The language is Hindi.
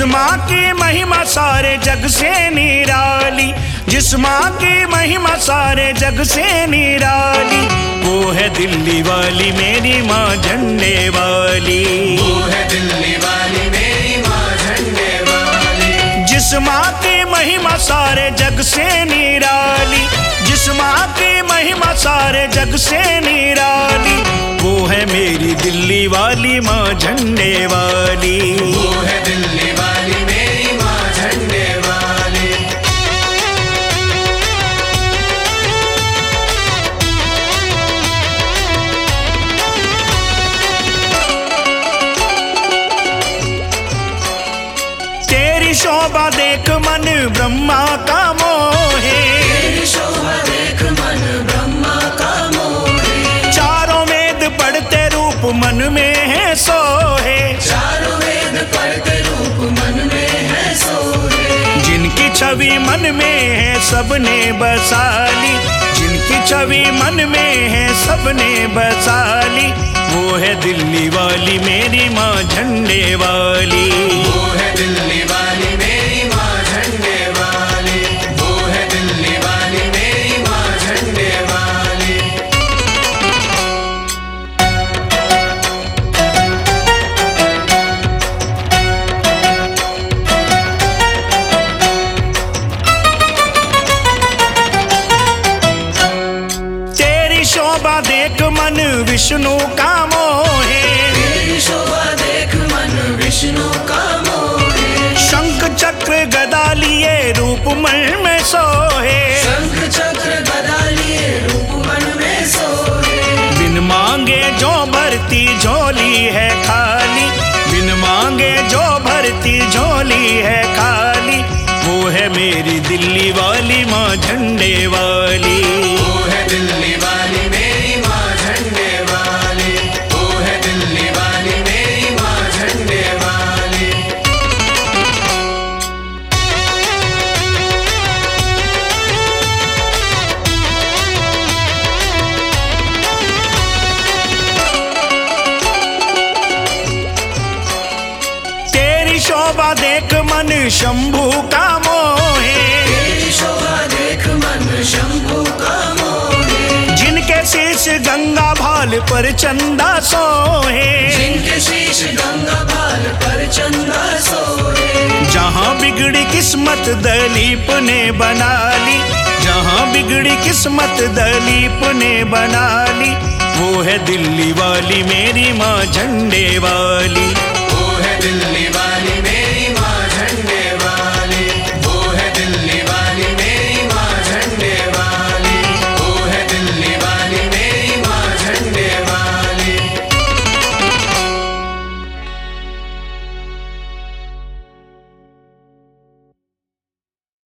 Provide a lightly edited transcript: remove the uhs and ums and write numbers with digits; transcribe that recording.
माँ की महिमा सारे जग से निराली, जिस माँ की महिमा सारे जग से निराली, वो है दिल्ली वाली मेरी माँ झंडे वाली। वो है दिल्ली वाली मेरी माँ झंडे वाली। जिस माँ की महिमा सारे जग से निराली, जिस माँ की महिमा सारे जग से निराली, वो है मेरी दिल्ली वाली माँ झंडे वाली। वो है दिल्ली वाली मेरी माँ झंडे वाली। तेरी शोभा देख मन ब्रह्मा का मोहे, तेरी शोभा देख मन ब्रह्मा का मोहे। चारों वेद पढ़ते रूप मन में है सोहे, चारों वेद पढ़ते रूप मन में है सोहे। जिनकी छवि मन में है सबने बसाली, जिनकी छवि मन में है सबने बसाली, वो है दिल्ली वाली मेरी माँ झंडे वाली। वो है दिल्ली वाली मेरी माँ झंडे वाली। वो है दिल्ली वाली मेरी माँ झंडे वाली। तेरी शोभा देख मन विष्णु का मोहे, तेरी शोभा देख मन विष्णु का मोहे। शंख चक्र गदा लिए रूप मन में सोहे, शंख चक्र गदा लिए रूप मन में सोहे। बिन मांगे जो भरती झोली है खाली, बिन मांगे जो भरती झोली है खाली, वो है मेरी दिल्ली वाली माँ झंडे वाली। वो है दिल्ली वाली मेरी माँ झंडे वाली। वो है दिल्ली वाली मेरी माँ झंडे वाली। तेरी शोभा देख मन शंभू का मोहे, तेरी शोभा देख मन शंभू का मोहे। जिनके शीश गंगा भाल पर चंदा सोहे, जिनके शीश गंगा भाल पर चंदा सोहे। जहाँ बिगड़ी किस्मत दलीप ने बना ली, जहाँ बिगड़ी किस्मत दलीप ने बना ली, वो है दिल्ली वाली मेरी माँ झंडे वाली। वो है दिल्ली